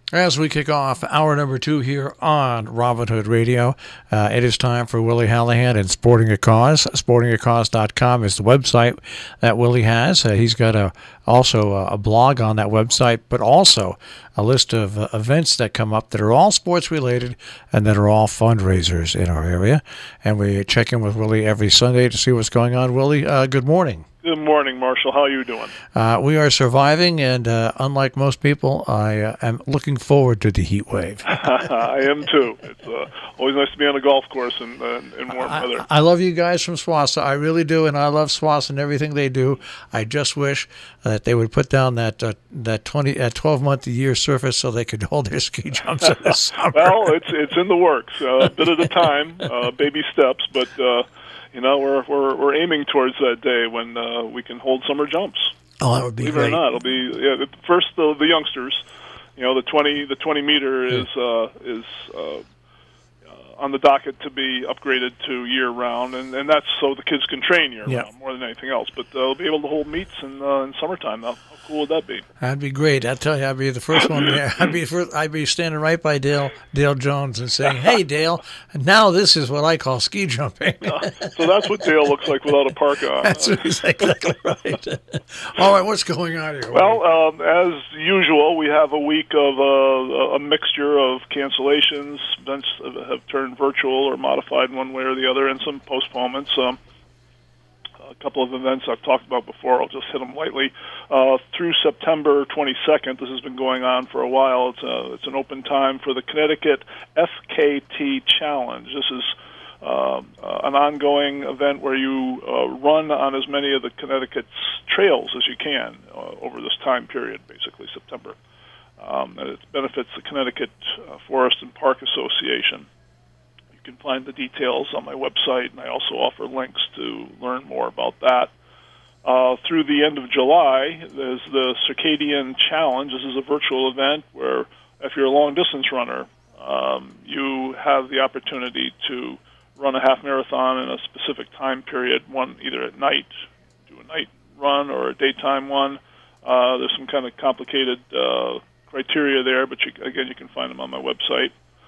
As we kick off hour number 2 here on Robin Hood Radio, it is time for Willie Hallahan and Sporting a Cause. SportingACause.com is the website that Willie has. He's got also a blog on that website, but also a list of events that come up that are all sports related and that are all fundraisers in our area. And we check in with Willie every Sunday to see what's going on. Willie, good morning. Good morning, Marshall. How are you doing? We are surviving, and unlike most people, I am looking forward to the heat wave. I am too. It's always nice to be on a golf course in warm weather. I love you guys from SWASA. I really do, and I love SWASA and everything they do. I just wish that they would put down that 12-month-a-year surface so they could hold their ski jumps in the summer. Well, it's in the works, a bit at a time, baby steps, but. We're aiming towards that day when we can hold summer jumps. Oh, that would be great. Believe it or not, it'll be first the youngsters. The 20 meter is on the docket to be upgraded to year round, and that's so the kids can train year round more than anything else. But they'll be able to hold meets in summertime now. How cool would that be? That'd be great. I tell you, I'd be the first one there. I'd be standing right by Dale Jones and saying, "Hey, Dale, now this is what I call ski jumping." So that's what Dale looks like without a parka on. That's exactly right. All right, what's going on here? Well, as usual, we have a week of a mixture of cancellations. Events have turned virtual or modified one way or the other, and some postponements. A couple of events I've talked about before. I'll just hit them lightly. Through September 22nd, this has been going on for a while. It's an open time for the Connecticut FKT Challenge. This is an ongoing event where you run on as many of the Connecticut's trails as you can over this time period, basically September. And it benefits the Connecticut Forest and Park Association. You can find the details on my website, and I also offer links to learn more about that. Through the end of July, there's the Circadian Challenge. This is a virtual event where, if you're a long-distance runner, you have the opportunity to run a half marathon in a specific time period, one either at night, do a night run, or a daytime one. There's some kind of complicated criteria there, but you can find them on my website.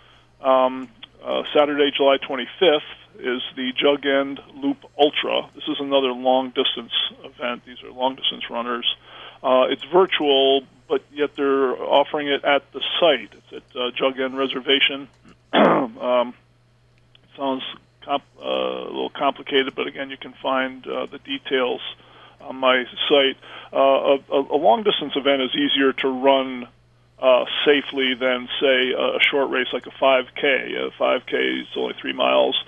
Saturday, July 25th, is the Jug End Loop Ultra. This is another long-distance event. These are long-distance runners. It's virtual, but yet they're offering it at the site. It's at Jug End Reservation. It sounds a little complicated, but again, you can find the details on my site. A long-distance event is easier to run safely than, say, a short race like a 5K. A 5K is only 3 miles,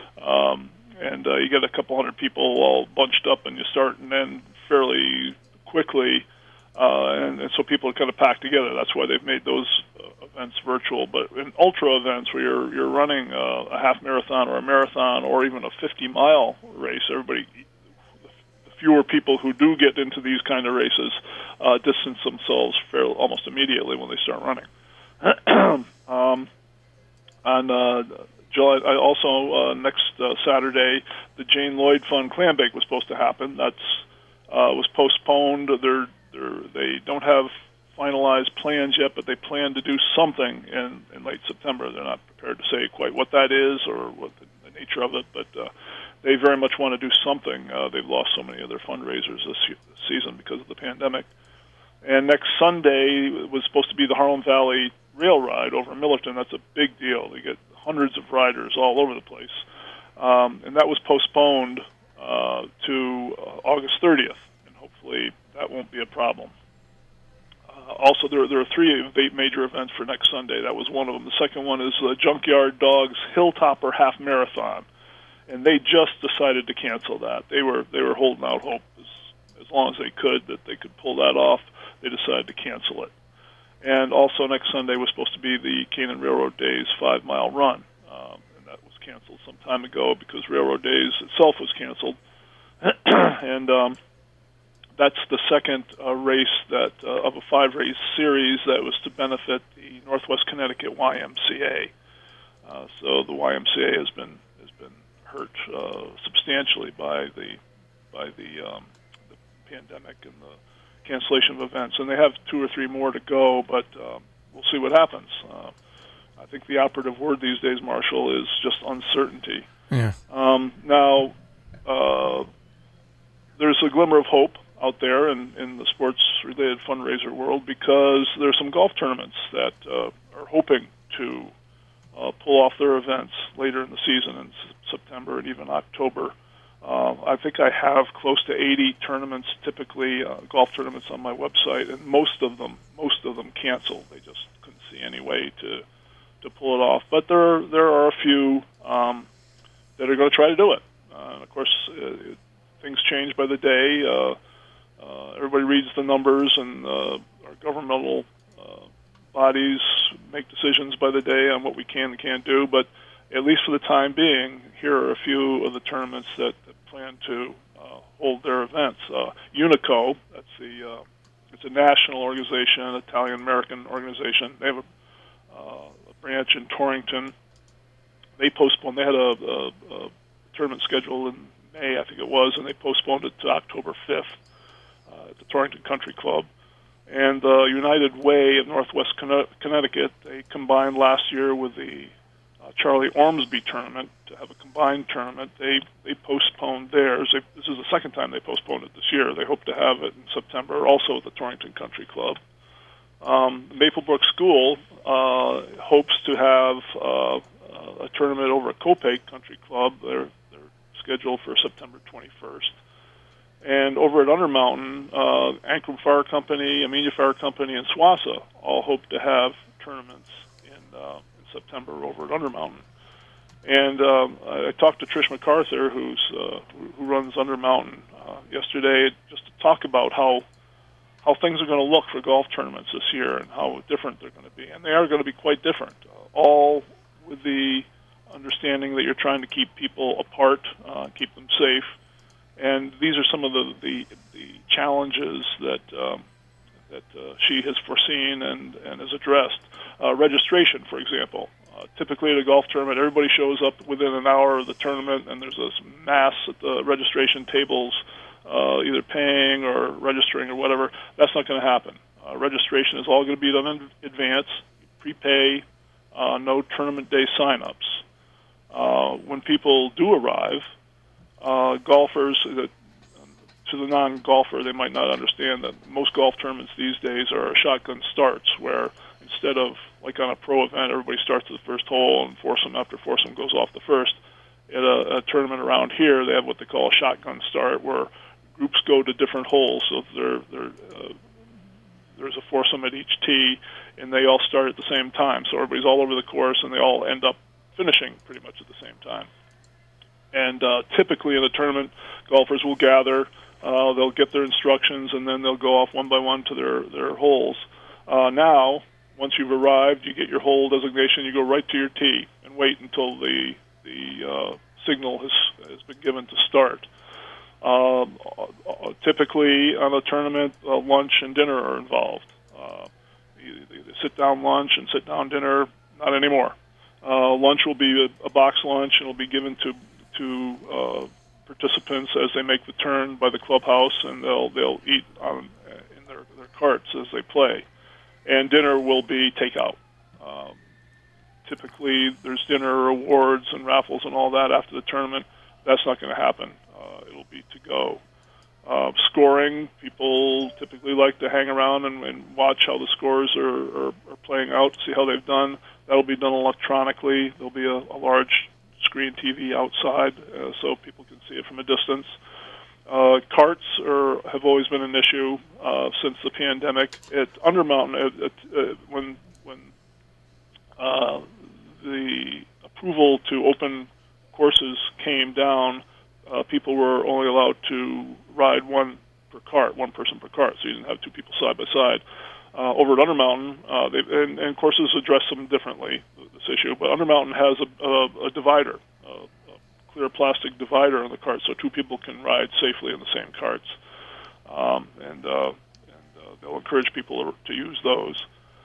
and you get a couple hundred people all bunched up, and you start and end fairly quickly, and so people are kind of packed together. That's why they've made those events virtual. But in ultra events where you're running a half marathon or a marathon or even a 50-mile race, fewer people who do get into these kind of races distance themselves almost immediately when they start running. On July, also next Saturday, the Jane Lloyd Fund Clam Bake was supposed to happen. That's was postponed. They don't have finalized plans yet, but they plan to do something in late September. They're not prepared to say quite what that is or what the nature of it, but they very much want to do something. They've lost so many of their fundraisers this season because of the pandemic. And next Sunday was supposed to be the Harlem Valley Rail Ride over in Millerton. That's a big deal. They get hundreds of riders all over the place. And that was postponed to August 30th, and hopefully that won't be a problem. Also, there are 3 major events for next Sunday. That was one of them. The second one is the Junkyard Dogs Hilltopper Half Marathon, and they just decided to cancel that. They were holding out hope as long as they could that they could pull that off. They decided to cancel it. And also next Sunday was supposed to be the Canaan Railroad Days 5-mile run, and that was canceled some time ago because Railroad Days itself was canceled. And that's the second race that of a 5-race series that was to benefit the Northwest Connecticut YMCA. So the YMCA has been hurt substantially by the pandemic and the cancellation of events, and they have 2 or 3 more to go. But we'll see what happens. I think the operative word these days, Marshall, is just uncertainty. Yeah. Now, there's a glimmer of hope out there in the sports-related fundraiser world, because there's some golf tournaments that are hoping to pull off their events later in the season in September and even October. I think I have close to 80 tournaments, typically golf tournaments, on my website, and most of them canceled. They just couldn't see any way to pull it off. But there are a few that are going to try to do it. And of course, things change by the day. Everybody reads the numbers, and our governmental bodies make decisions by the day on what we can and can't do. But at least for the time being, here are a few of the tournaments that plan to hold their events. Unico, it's a national organization, an Italian-American organization. They have a branch in Torrington. They postponed. They had a tournament scheduled in May, I think it was, and they postponed it to October 5th at the Torrington Country Club. And United Way of Northwest Connecticut, they combined last year with the Charlie Ormsby tournament to have a combined tournament. They postponed theirs. This is the second time they postponed it this year. They hope to have it in September, also at the Torrington Country Club. Maplebrook School hopes to have a tournament over at Copiague Country Club. They're scheduled for September 21st. And over at Undermountain, Ankrum Fire Company, Amenia Fire Company, and SWASA all hope to have tournaments in September over at Undermountain. And I talked to Trish MacArthur, who runs Undermountain, yesterday, just to talk about how things are going to look for golf tournaments this year and how different they're going to be. And they are going to be quite different, all with the understanding that you're trying to keep people apart, keep them safe. And these are some of the challenges that she has foreseen and has addressed. Registration, for example. Typically at a golf tournament, everybody shows up within an hour of the tournament, and there's this mass at the registration tables, either paying or registering or whatever. That's not going to happen. Registration is all going to be done in advance, prepay, no tournament day sign-ups. When people do arrive, golfers, to the non-golfer, they might not understand that most golf tournaments these days are shotgun starts, where instead of, like on a pro event, everybody starts at the first hole and foursome after foursome goes off the first. At a tournament around here, they have what they call a shotgun start, where groups go to different holes. So there's a foursome at each tee, and they all start at the same time. So everybody's all over the course, and they all end up finishing pretty much at the same time. And typically in a tournament, golfers will gather, they'll get their instructions, and then they'll go off one by one to their holes. Now, once you've arrived, you get your hole designation, you go right to your tee and wait until the signal has been given to start. Typically on a tournament, lunch and dinner are involved. The sit-down lunch and sit-down dinner, not anymore. Lunch will be a box lunch, and it'll be given to participants as they make the turn by the clubhouse, and they'll eat in their carts as they play. And dinner will be takeout. Typically, there's dinner awards and raffles and all that after the tournament. That's not going to happen. It'll be to go. Scoring, people typically like to hang around and watch how the scores are playing out, see how they've done. That'll be done electronically. There'll be a large screen TV outside, so people can see it from a distance. Carts have always been an issue since the pandemic. At Undermountain, when the approval to open courses came down, people were only allowed to ride one person per cart, so you didn't have two people side by side. Over at Undermountain, and courses address them differently, this issue, but Undermountain has a divider, a clear plastic divider on the cart, so two people can ride safely in the same carts. And they'll encourage people to use those.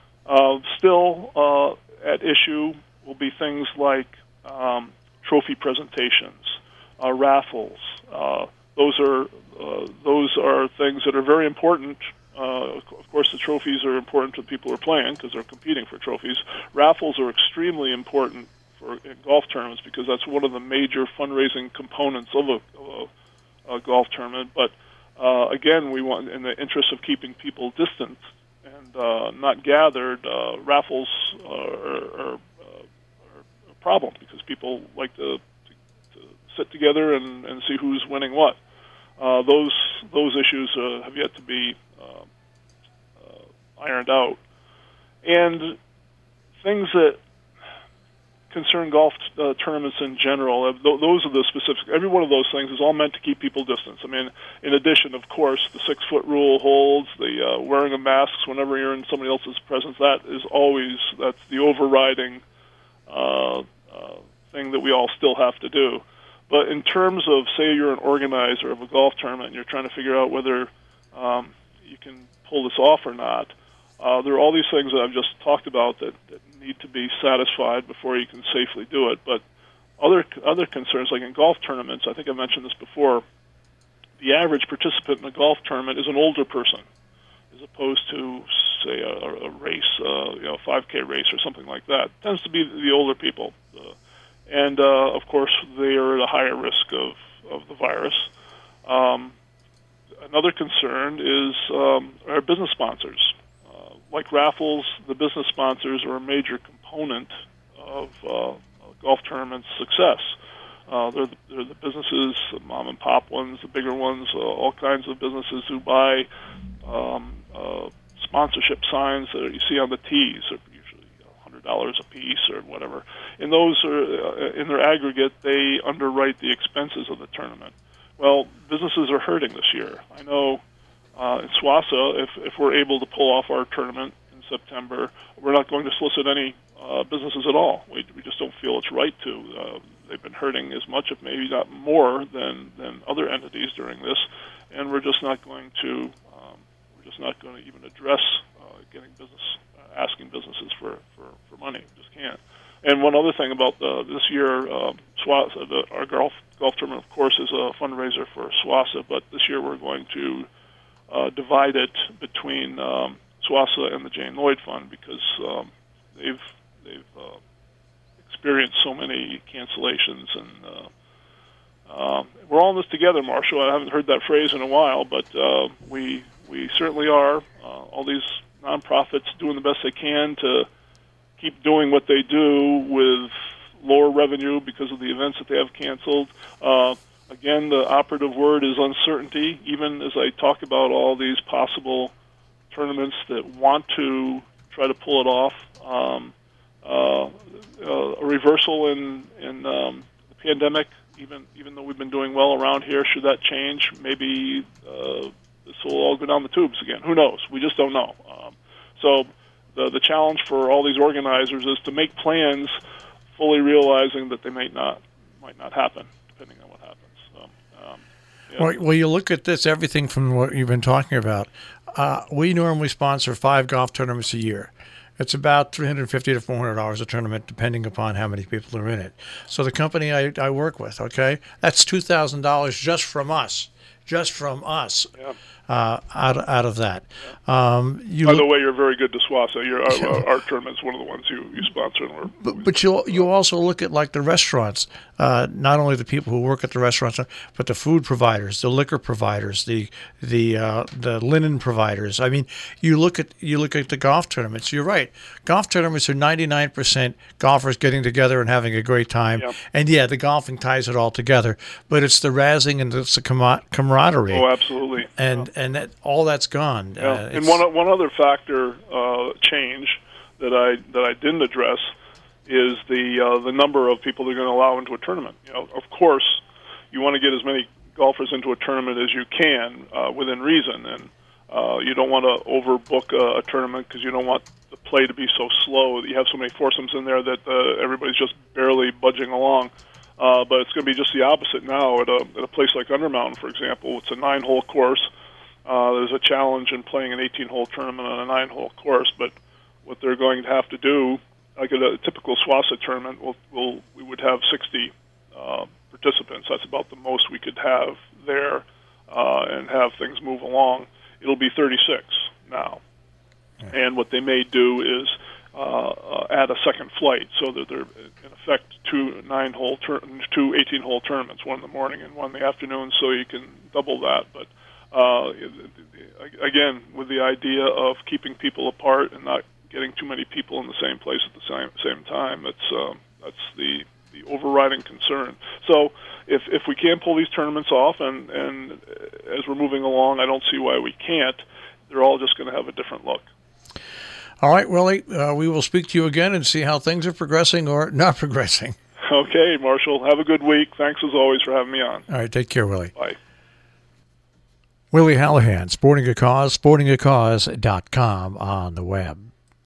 Still at issue will be things like trophy presentations, raffles. Those are things that are very important Of course, the trophies are important to the people who are playing because they're competing for trophies. Raffles are extremely important for golf tournaments because that's one of the major fundraising components of a golf tournament. But again, we want, in the interest of keeping people distant and not gathered, raffles are a problem because people like to sit together and see who's winning what. Those issues have yet to be ironed out, and things that concern golf tournaments in general. Those are the specific. Every one of those things is all meant to keep people distance. I mean, in addition, of course, the 6-foot rule holds. The wearing of masks whenever you're in somebody else's presence. That's the overriding thing that we all still have to do. But in terms of, say, you're an organizer of a golf tournament and you're trying to figure out whether you can pull this off or not, there are all these things that I've just talked about that need to be satisfied before you can safely do it. But other concerns, like in golf tournaments, I think I mentioned this before, the average participant in a golf tournament is an older person, as opposed to, say, a race, a 5K race or something like that. It tends to be the older people. And, of course, they are at a higher risk of the virus. Another concern is our business sponsors. Like raffles, the business sponsors are a major component of golf tournaments' success. They're the businesses, the mom-and-pop ones, the bigger ones, all kinds of businesses who buy sponsorship signs that you see on the tees. $100 a piece or whatever. And those are, in their aggregate, they underwrite the expenses of the tournament. Well, businesses are hurting this year. I know in SWASA, if we're able to pull off our tournament in September, we're not going to solicit any businesses at all. We just don't feel it's right to. They've been hurting as much, if maybe not more, than other entities during this, and we're just not going to. We're just not going to even address getting business. Asking businesses for money. Just can't. And one other thing about this year, SWASA, our golf tournament, of course, is a fundraiser for SWASA, but this year we're going to divide it between SWASA and the Jane Lloyd Fund because they've experienced so many cancellations, and we're all in this together, Marshall. I haven't heard that phrase in a while, but we certainly are. All these nonprofits doing the best they can to keep doing what they do with lower revenue because of the events that they have canceled. Again, the operative word is uncertainty. Even as I talk about all these possible tournaments that want to try to pull it off, a reversal in the pandemic, even though we've been doing well around here, should that change, maybe this will all go down the tubes again. Who knows? We just don't know. So the challenge for all these organizers is to make plans, fully realizing that they might not happen, depending on what happens. So, yeah. Well, you look at this, everything from what you've been talking about. We normally sponsor 5 golf tournaments a year. It's about $350 to $400 a tournament, depending upon how many people are in it. So the company I work with, okay, that's $2,000 just from us. Yeah. Out of that. By the way, you're very good to SWASA. Our tournament's one of the ones you sponsor. But you also look at like the restaurants, not only the people who work at the restaurants, but the food providers, the liquor providers, the linen providers. I mean, you look at the golf tournaments. You're right. Golf tournaments are 99% golfers getting together and having a great time. Yeah. And yeah, the golfing ties it all together. But it's the razzing and it's the camaraderie. Oh, absolutely. And all that's gone. Yeah. And one other factor change that I didn't address is the number of people they're going to allow into a tournament. Of course, you want to get as many golfers into a tournament as you can within reason, and you don't want to overbook a tournament because you don't want the play to be so slow that you have so many foursomes in there that everybody's just barely budging along. But it's going to be just the opposite now at a place like Undermountain, for example. It's a 9-hole course. There's a challenge in playing an 18-hole tournament on a 9-hole course, but what they're going to have to do, like at a typical SWASA tournament, we would have 60 participants. That's about the most we could have there and have things move along. It'll be 36. now. And what they may do is add a second flight, so that they're in effect two 18-hole tournaments, one in the morning and one in the afternoon, so you can double that. But again, with the idea of keeping people apart and not getting too many people in the same place at the same time, that's the overriding concern. So if we can pull these tournaments off, and as we're moving along, I don't see why we can't. They're all just going to have a different look. All right, Willie, we will speak to you again and see how things are progressing or not progressing. Okay, Marshall. Have a good week. Thanks, as always, for having me on. All right, take care, Willie. Bye. Willie Hallahan, Sporting a Cause, sportingacause.com on the web.